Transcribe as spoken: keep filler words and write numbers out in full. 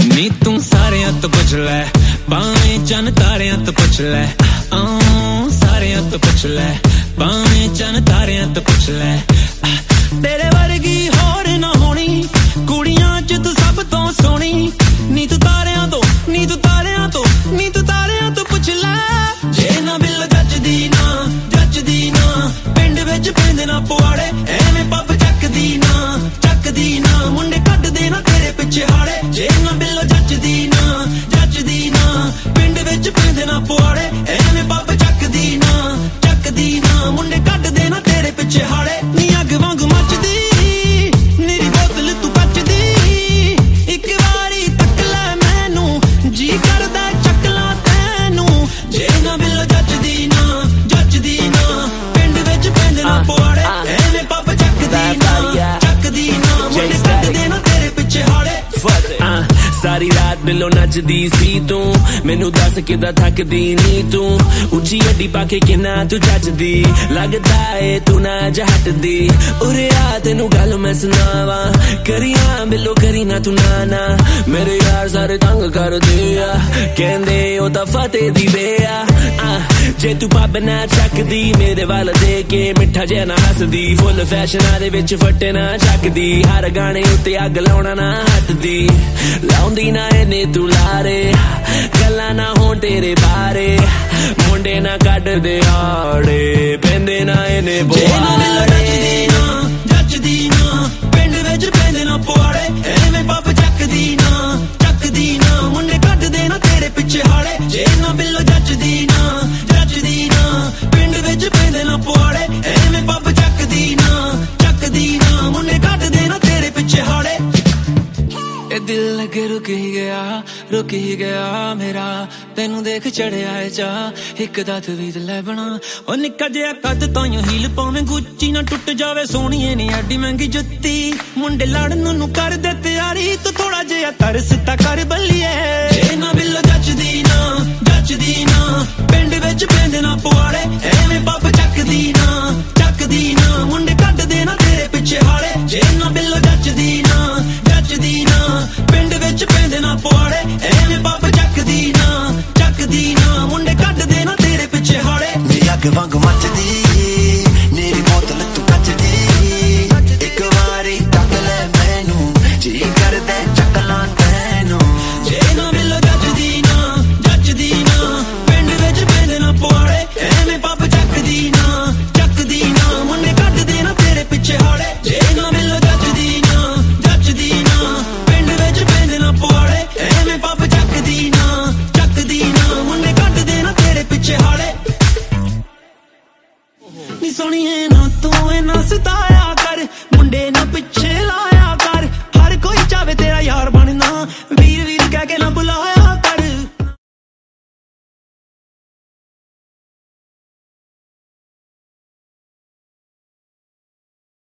नी तू सारियां तो पुछ लै भावें चन तारियां तो पुछ लै सारियां तो पुछ लै भावें चन तारियां तो पुछ लै तेरे वर्गी होर ना होनी कुड़ियां च तू सब तो सोहनी नी तू तारियां तो नी तू तारियां तो नी तू तारियां तो पुछ लै जे ना बिल जचदी ना जचदी ना पिंड विच पैंदे ना पवाड़े एवें पप चकदी ना चकदी ना मुंडे कट दे ना तेरे पिछे हाड़े जे ना बिल जचदी ना जचदी ना पिंड विच पैंदे ना पवाड़े एवें पप चकदी ना चकदी ना मुंडे कट दे ना तेरे पिछे हाड़े नी अग वांग मचदी मेरी बोतल तू कचदी एक वारी तक लै मैनू जी करदा चकला तैनू जे ना बिल जचदी ना जचदी ना पिंड विच पैंदे ना पवाड़े एवें पप चकदी ना चकदी ना मुंडे कट दे ना तेरे पिछे हाड़े सारी रात बिलो नचदी सी तू मैनू दस किदा थकदी नी तू उची अड्डी पाके किना तू जचदी लगदा ए तू ना जहटदी उरे आ तेनू गल मैं सुनावा करियां बिलो करी ना तू नाना मेरे यार सारे तंग कर दिया कहंदे ओ ता फते दी बेया जे तू पब ना चकदी मेरे वाल दे के मिठा जे ना हसदी फुल फैशन दे विच फटे ना चकदी हर गाने उत्ते अग लाउणा ना हटदी लाउंदी ना इने तू लारे गल्ला ना होण तेरे बारे मुंडे ना कट दे आड़े पैंदे ना इने बोआड़े जचदी ना पिंड विच पैंदे ना पवाड़े एवें पप चकदी ना चकदी ना मुंडे कट दे ना तेरे पिछे हाड़े जे ना बिल्लो जचदी ना जचदी ना पिंड विच पैंदे ना पवाड़े एवें पप चकदी ना चकदी ना मुंडे कट दे ना तेरे पिछे हाड़े ए दिल लगे रुक ही गया रुक ही गया मेरा तेनू देख चढ़िया है चा एक दत भी लै बना ओ निक्का जिहा कद ताइयों हील पावे गुच्ची ना टुट जावे सोहणीए नी एडी महंगी जुत्ती मुंडे लड़न नू कर दे तैयारी तू थोड़ा जिहा तरस ता कर बल्लिए जे ना बिल्लो जचदी ना जचदी ना पिंड विच पैंदे ना पवाड़े एवें पप चकदी ना चकदी ना मुंडे कट दे ना तेरे पिछे हाड़े जे ना बिल्लो जचदी ना जचदी ना पिंड विच पैंदे ना पवाड़े एवें पप चकदी ना चकदी ना मुंडे कट दे ना तेरे पिछे हाड़े नी अग वांग मचदी मेरी बोतल तू कचदी एक वारी तक लै मैनू जी करदे चकला तैनू जे ना बिल जचदी ना जचदी ना पिंड विच पैंदे ना पवाड़े एवें पप चकदी ना चकदी ना मुंडे कट दे ना तेरे पिछे हाड़े जे ना बिल जचदी ना जचदी ना पिंड विच पैंदे ना पवाड़े एवें पप चकदी ना चकदी ना मुंडे कट दे ना तेरे पिछे हाड़े नी सोहणीए ना तू इन्ना सितारा